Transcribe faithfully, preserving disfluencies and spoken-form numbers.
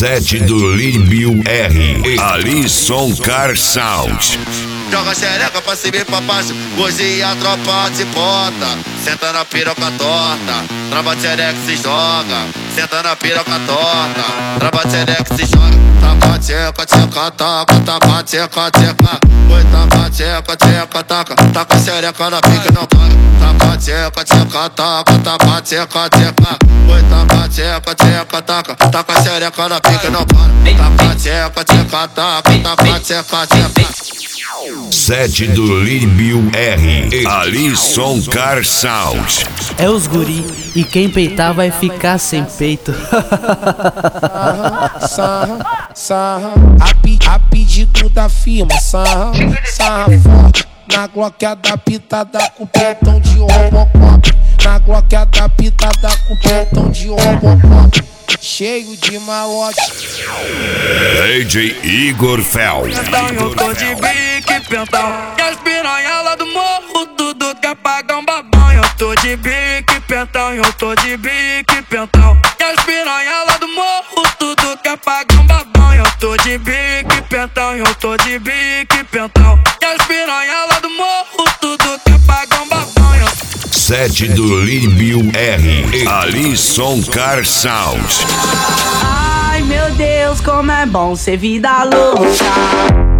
Set do Libiu R. Alisson Car Sound. Joga xereca pra cima e pra baixo, hoje a tropa de bota. Senta na piroca torta, trava xereca se joga. Senta na piroca torta, trava xereca se joga. Taca, tcheca, tcheca, taca, taca, tcheca, tcheca. Oi, taca, tcheca, tcheca, taca, taca xereca na pica e não para. Taca, tcheca, tcheca, taca, taca, tcheca, tcheca. Oi, taca, tcheca, tcheca, taca, taca xereca na pica e não para. Taca, tcheca, tcheca, taca, taca, tcheca, tcheca. Set do Libiu R. Alisson Car Sound. É os guri, e quem peitar vai ficar sem peito. Sarra, sarra, sarra, a, pe a pedido da firma. Sarra, sarra forte, na Glock adaptada com pentão de Robocop. Na Glock adaptada com pentão de Robocop. Cheio de malote. D J Igor Fel. Pentão, eu tô de bique, pentão. E as piranha lá do morro, tudo quer pagar um babão. Eu tô de bique, pentão, eu tô de bique, pentão. E as piranha lá do morro, tudo quer pagar um babão. Eu tô de bique, pentão, eu tô de bique, pentão. E as piranha lá do morro, tudo quer pagar um babão. Set do Libiu R. Alisson Car Sound. Ai meu Deus, como é bom ser vida louca.